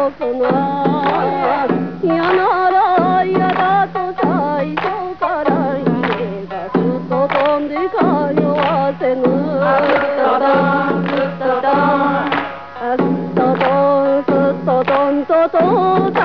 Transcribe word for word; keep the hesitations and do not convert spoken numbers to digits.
よくな嫌なら嫌だと最初から言えばすっと飛んで通わせぬすっとどんすっとどんすっとどんすっとどんとどん